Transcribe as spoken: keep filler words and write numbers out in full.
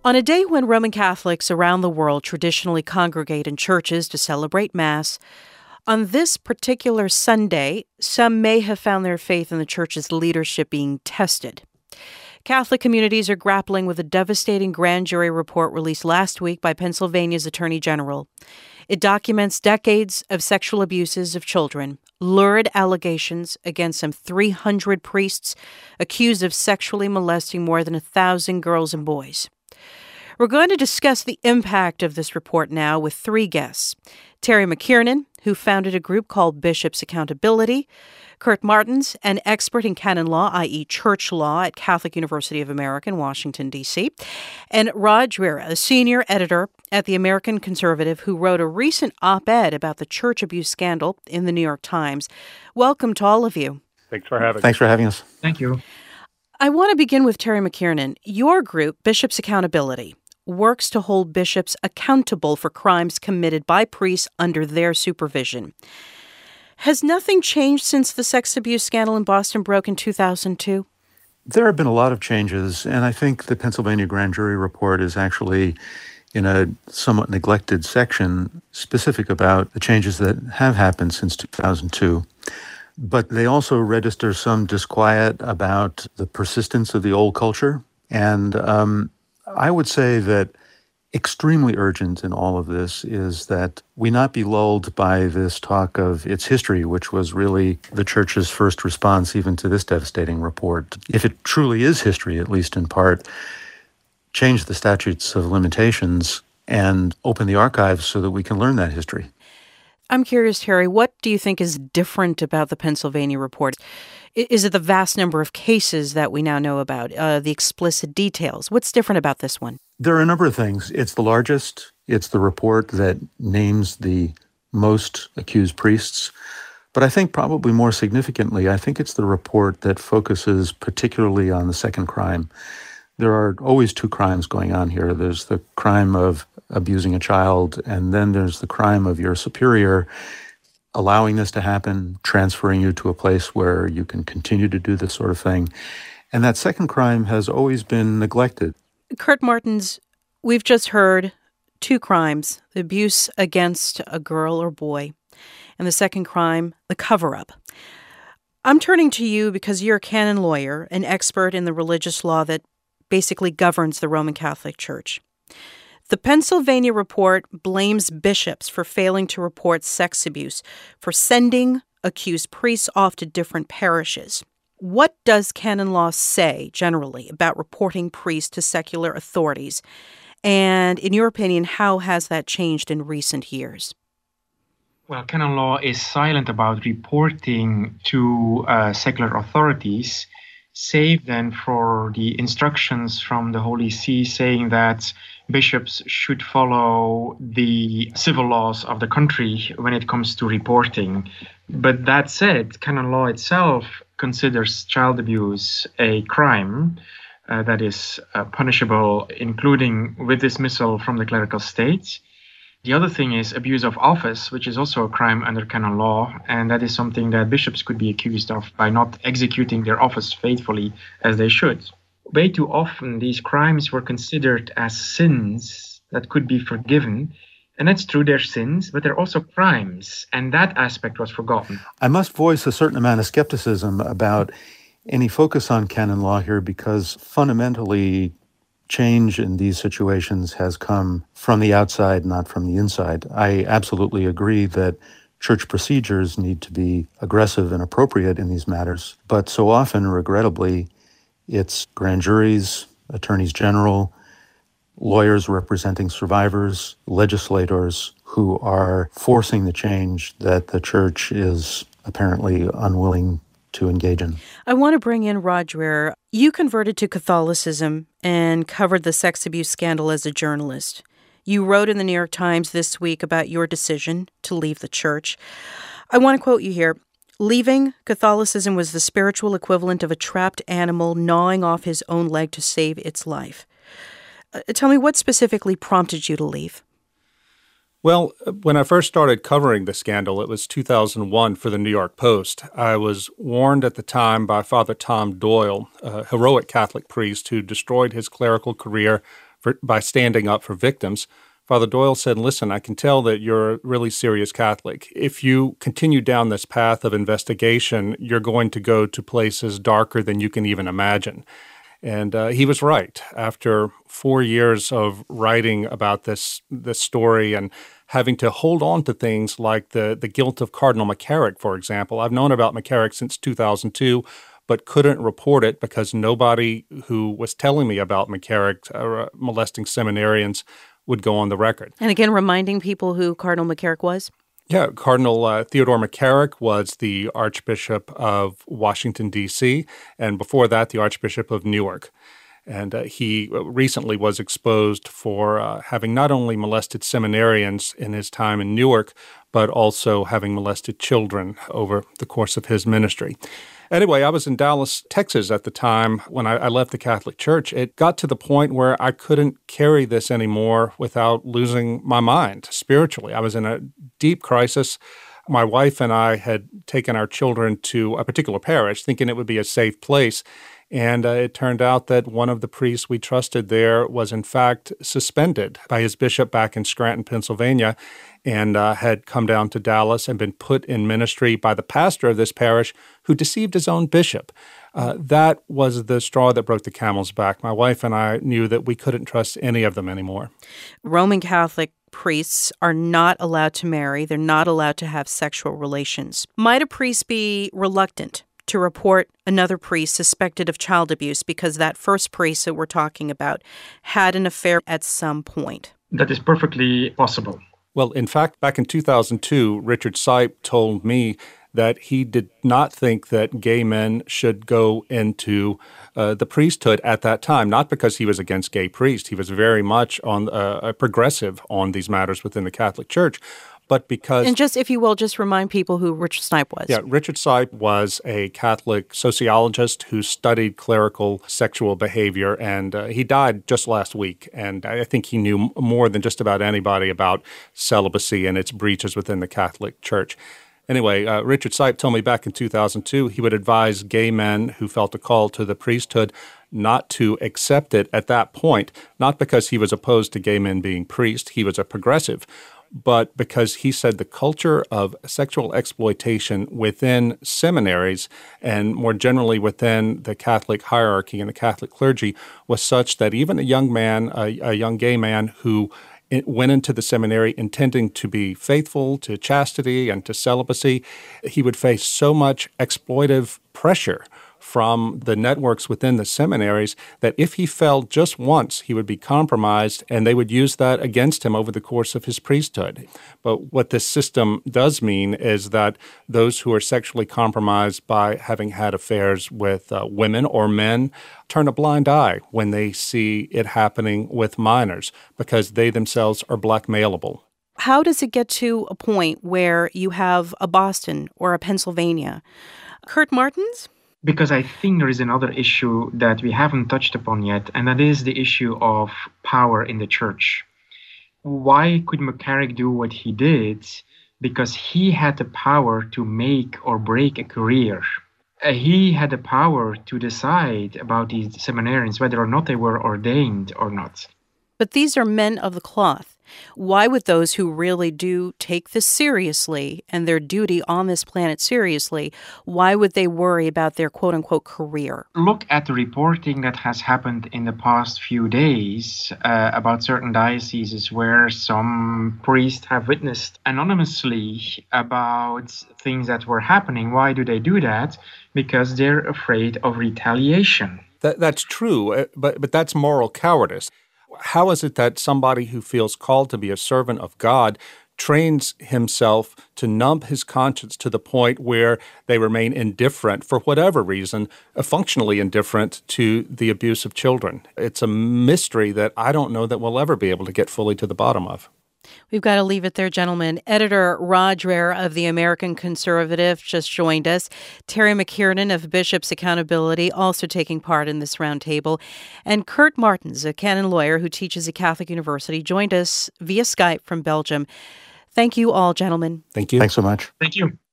On a day when Roman Catholics around the world traditionally congregate in churches to celebrate Mass, on this particular Sunday, some may have found their faith in the Church's leadership being tested. Catholic communities are grappling with a devastating grand jury report released last week by Pennsylvania's Attorney General. It documents decades of sexual abuses of children, lurid allegations against some three hundred priests accused of sexually molesting more than one thousand girls and boys. We're going to discuss the impact of this report now with three guests. Terry McKiernan, who founded a group called Bishops' Accountability; Kurt Martens, an expert in canon law, that is church law at Catholic University of America in Washington, D C; and Rod Dreher, a senior editor at the American Conservative, who wrote a recent op-ed about the church abuse scandal in the New York Times. Welcome to all of you. Thanks for having us. Thanks for having us. Thank you. I want to begin with Terry McKiernan. Your group, Bishops' Accountability, works to hold bishops accountable for crimes committed by priests under their supervision. Has nothing changed since the sex abuse scandal in Boston broke in two thousand two? There have been a lot of changes, and I think the Pennsylvania grand jury report is actually in a somewhat neglected section specific about the changes that have happened since two thousand two. But they also register some disquiet about the persistence of the old culture. And um, I would say that extremely urgent in all of this is that we not be lulled by this talk of its history, which was really the Church's first response even to this devastating report. If it truly is history, at least in part, change the statutes of limitations and open the archives so that we can learn that history. I'm curious, Terry, what do you think is different about the Pennsylvania report? Is it the vast number of cases that we now know about, uh, the explicit details? What's different about this one? There are a number of things. It's the largest. It's the report that names the most accused priests. But I think probably more significantly, I think it's the report that focuses particularly on the second crime. There are always two crimes going on here. There's the crime of abusing a child, and then there's the crime of your superior allowing this to happen, transferring you to a place where you can continue to do this sort of thing. And that second crime has always been neglected. Kurt Martens, we've just heard two crimes, the abuse against a girl or boy, and the second crime, the cover-up. I'm turning to you because you're a canon lawyer, an expert in the religious law that basically governs the Roman Catholic Church. The Pennsylvania report blames bishops for failing to report sex abuse, for sending accused priests off to different parishes. What does canon law say, generally, about reporting priests to secular authorities? And in your opinion, how has that changed in recent years? Well, canon law is silent about reporting to uh, secular authorities, save then for the instructions from the Holy See saying that bishops should follow the civil laws of the country when it comes to reporting. But that said, canon law itself considers child abuse a crime uh, that is uh, punishable, including with dismissal from the clerical state. The other thing is abuse of office, which is also a crime under canon law, and that is something that bishops could be accused of by not executing their office faithfully as they should. Way too often, these crimes were considered as sins that could be forgiven, and that's true, they're sins, but they're also crimes, and that aspect was forgotten. I must voice a certain amount of skepticism about any focus on canon law here because fundamentally, change in these situations has come from the outside, not from the inside. I absolutely agree that church procedures need to be aggressive and appropriate in these matters, but so often, regrettably, it's grand juries, attorneys general, lawyers representing survivors, legislators who are forcing the change that the church is apparently unwilling to engage in. I want to bring in Rod Dreher. You converted to Catholicism and covered the sex abuse scandal as a journalist. You wrote in the New York Times this week about your decision to leave the church. I want to quote you here. Leaving Catholicism was the spiritual equivalent of a trapped animal gnawing off his own leg to save its life. Uh, tell me, what specifically prompted you to leave? Well, when I first started covering the scandal, it was two thousand one for the New York Post. I was warned at the time by Father Tom Doyle, a heroic Catholic priest who destroyed his clerical career for, by standing up for victims. Father Doyle said, listen, I can tell that you're a really serious Catholic. If you continue down this path of investigation, you're going to go to places darker than you can even imagine. And uh, he was right. After four years of writing about this this story and having to hold on to things like the, the guilt of Cardinal McCarrick, for example, I've known about McCarrick since two thousand two, but couldn't report it because nobody who was telling me about McCarrick uh, molesting seminarians would go on the record. And again, reminding people who Cardinal McCarrick was? Yeah, Cardinal uh, Theodore McCarrick was the Archbishop of Washington, D C, and before that, the Archbishop of Newark. And uh, he recently was exposed for uh, having not only molested seminarians in his time in Newark, but also having molested children over the course of his ministry. Anyway, I was in Dallas, Texas at the time when I, I left the Catholic Church. It got to the point where I couldn't carry this anymore without losing my mind spiritually. I was in a deep crisis. My wife and I had taken our children to a particular parish, thinking it would be a safe place. And uh, it turned out that one of the priests we trusted there was, in fact, suspended by his bishop back in Scranton, Pennsylvania, and uh, had come down to Dallas and been put in ministry by the pastor of this parish who deceived his own bishop. Uh, that was the straw that broke the camel's back. My wife and I knew that we couldn't trust any of them anymore. Roman Catholic priests are not allowed to marry. They're not allowed to have sexual relations. Might a priest be reluctant to report another priest suspected of child abuse because that first priest that we're talking about had an affair at some point? That is perfectly possible. Well, in fact, back in two thousand two, Richard Sipe told me that he did not think that gay men should go into uh, the priesthood at that time, not because he was against gay priests. He was very much on uh, progressive on these matters within the Catholic Church. But because... And just, if you will, just remind people who Richard Sipe was. Yeah, Richard Sipe was a Catholic sociologist who studied clerical sexual behavior, and uh, he died just last week. And I think he knew more than just about anybody about celibacy and its breaches within the Catholic Church. Anyway, uh, Richard Sipe told me back in two thousand two he would advise gay men who felt a call to the priesthood not to accept it at that point, not because he was opposed to gay men being priests. He was a progressive, but because he said the culture of sexual exploitation within seminaries and more generally within the Catholic hierarchy and the Catholic clergy was such that even a young man, a, a young gay man who went into the seminary intending to be faithful to chastity and to celibacy, he would face so much exploitive pressure from the networks within the seminaries that if he fell just once, he would be compromised, and they would use that against him over the course of his priesthood. But what this system does mean is that those who are sexually compromised by having had affairs with uh, women or men turn a blind eye when they see it happening with minors because they themselves are blackmailable. How does it get to a point where you have a Boston or a Pennsylvania? Kurt Martens? Because I think there is another issue that we haven't touched upon yet, and that is the issue of power in the church. Why could McCarrick do what he did? Because he had the power to make or break a career. Uh, he had the power to decide about these seminarians, whether or not they were ordained or not. But these are men of the cloth. Why would those who really do take this seriously and their duty on this planet seriously, why would they worry about their quote-unquote career? Look at the reporting that has happened in the past few days uh, about certain dioceses where some priests have witnessed anonymously about things that were happening. Why do they do that? Because they're afraid of retaliation. That, that's true, but, but that's moral cowardice. How is it that somebody who feels called to be a servant of God trains himself to numb his conscience to the point where they remain indifferent, for whatever reason, functionally indifferent to the abuse of children? It's a mystery that I don't know that we'll ever be able to get fully to the bottom of. We've got to leave it there, gentlemen. Editor Rod Dreher of The American Conservative just joined us. Terry McKiernan of Bishops Accountability also taking part in this roundtable. And Kurt Martens, a canon lawyer who teaches at Catholic University, joined us via Skype from Belgium. Thank you all, gentlemen. Thank you. Thanks so much. Thank you.